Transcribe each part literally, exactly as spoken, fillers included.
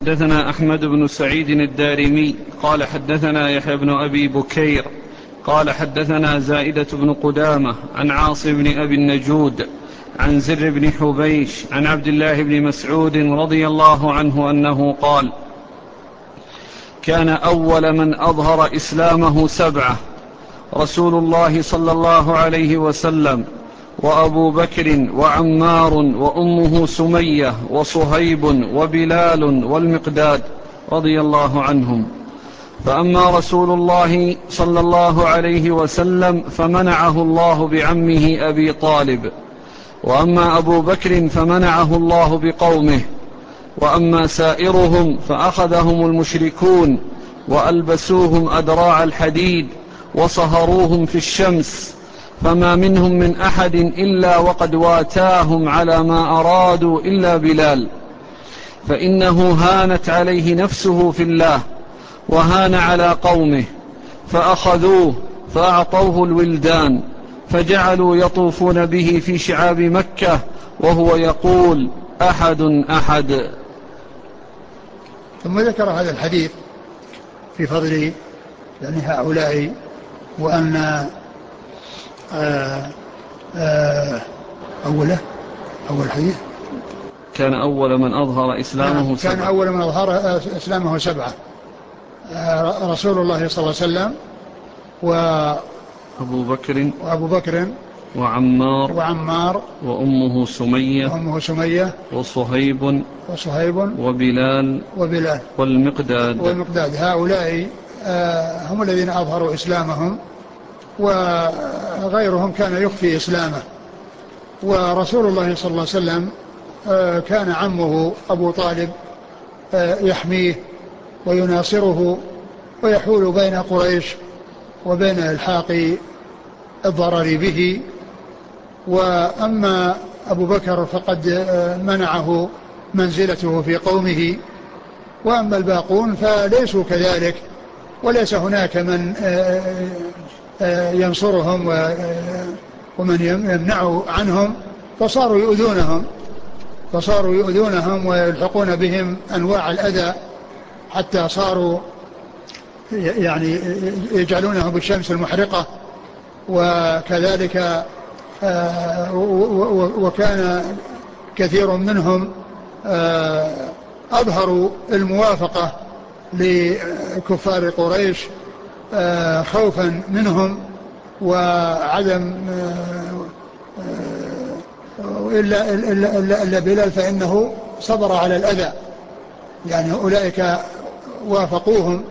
حدثنا أحمد بن سعيد الدارمي قال حدثنا يحيى بن أبي بكير قال حدثنا زائدة بن قدامة عن عاصم بن أبي النجود عن زر بن حبيش عن عبد الله بن مسعود رضي الله عنه أنه قال: كان أول من أظهر إسلامه سبعة: رسول الله صلى الله عليه وسلم، وأبو بكر، وعمار، وأمه سمية، وصهيب، وبلال، والمقداد رضي الله عنهم. فأما رسول الله صلى الله عليه وسلم فمنعه الله بعمه أبي طالب، وأما أبو بكر فمنعه الله بقومه، وأما سائرهم فأخذهم المشركون وألبسوهم أدراع الحديد وصهروهم في الشمس، فما منهم من أحد إلا وقد واتاهم على ما أرادوا إلا بلال، فإنه هانت عليه نفسه في الله وهان على قومه، فأخذوه فأعطوه الولدان، فجعلوا يطوفون به في شعاب مكة وهو يقول: أحد أحد. ثم ذكر هذا الحديث في فضل يعني هؤلاء، وأن آه آه أوله أول حديث كان أول من أظهر إسلامه سبعة. كان أول من أظهر إسلامه سبعة: آه رسول الله صلى الله عليه وسلم، وأبو بكر وأبو بكر وعمار وعمار وأمه سمية وأمه سمية وصهيب وصهيب وبلال وبلال والمقداد والمقداد. هؤلاء آه هم الذين أظهروا إسلامهم، وغيرهم كان يخفي إسلامه. ورسول الله صلى الله عليه وسلم آه كان عمه أبو طالب آه يحميه ويناصره ويحول بين قريش وبين إلحاق الضرر به. وأما أبو بكر فقد منعه منزلته في قومه، وأما الباقون فليسوا كذلك، وليس هناك من ينصرهم ومن يمنع عنهم، فصاروا يؤذونهم فصاروا يؤذونهم ويلحقون بهم أنواع الأذى، حتى صاروا يعني يجعلونه بالشمس المحرقة. وكذلك وكان كثير منهم أظهروا الموافقة لكفار قريش خوفا منهم وعدم إلا, إلا, إلا, إلا بلال فإنه صبر على الأذى، يعني أولئك وافقوهم.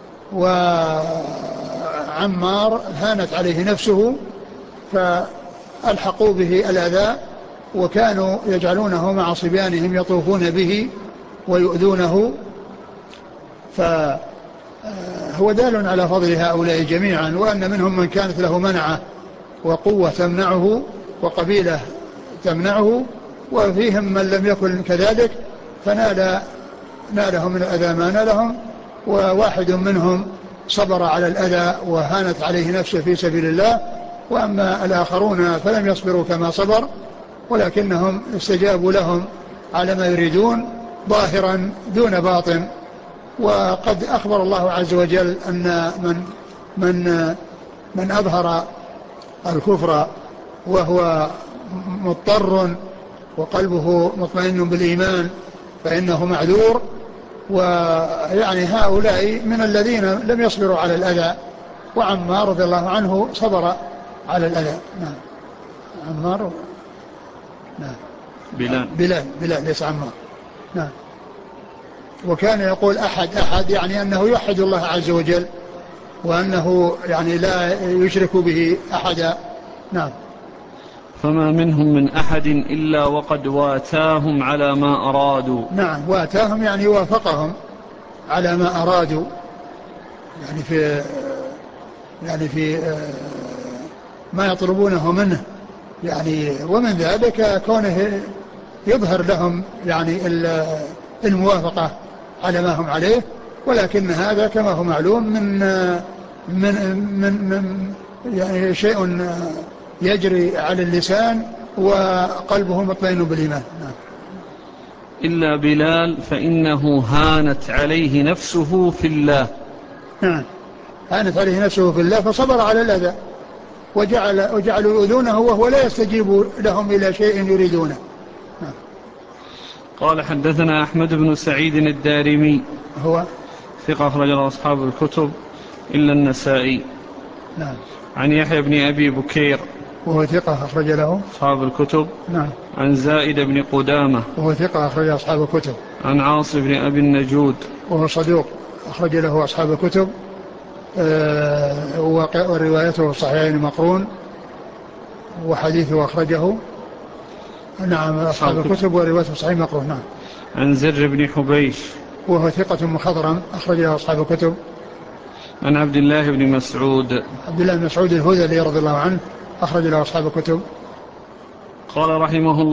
وعمار هانت عليه نفسه فألحقوا به الأذى، وكانوا يجعلونه مع صبيانهم يطوفون به ويؤذونه. فهو دال على فضل هؤلاء جميعا، وأن منهم من كانت له منعة وقوة تمنعه وقبيلة تمنعه، وفيهم من لم يكن كذلك فنال نالهم من الأذى ما نالهم، وواحد منهم صبر على الأذى وهانت عليه نفسه في سبيل الله. وأما الآخرون فلم يصبروا كما صبر، ولكنهم استجابوا لهم على ما يريدون ظاهرا دون باطن. وقد أخبر الله عز وجل أن من من من أظهر الكفر وهو مضطر وقلبه مطمئن بالإيمان فإنه معذور. ويعني هؤلاء من الذين لم يصبروا على الأذى، وعمار رضي الله عنه صبر على الأذى. نعم عمار نعم بلال بلال بلال ليس عمار. نعم. وكان يقول أحد أحد، يعني أنه يوحد الله عز وجل، وأنه يعني لا يشرك به أحدا. نعم. فما منهم من أحد إلا وقد واتاهم على ما أرادوا. نعم، واتاهم يعني وافقهم على ما أرادوا، يعني في يعني في ما يطلبونه منه، يعني ومن ذلك كونه يظهر لهم يعني الموافقة على ما هم عليه. ولكن هذا كما هو معلوم من من من, من يعني شيء يجري على اللسان وقلبه مطمئن بالإيمان. نعم. إلا بلال فإنه هانت عليه نفسه في الله. نعم، هانت عليه نفسه في الله فصبر على الأذى، وجعل وجعلوا يؤذونه وهو لا يستجيب لهم إلى شيء يريدونه. نعم. قال حدثنا أحمد بن سعيد الدارمي هو ثقة أخرج له أصحاب الكتب إلا النسائي. نعم. عن يحيى بن أبي بكير وهو ثقة أخرج له أصحاب الكتب. نعم. عن زائد بن قدامة وهو ثقة أخرج أصحاب الكتب. عن عاصم بن أبي النجود وهو صدوق أخرج له أصحاب الكتب، أه وروايته صحيحين مقرون، وحديثه أخرجه نعم أصحاب الكتب وروايته صحيح مقرون. نعم. عن زر بن حبيش وهو ثقة مخضرم أخرج له أصحاب الكتب. عن عبد الله بن مسعود عبد الله بن مسعود الهذلي رضي الله عنه أخرج له أصحاب الكتب. قال رحمه الله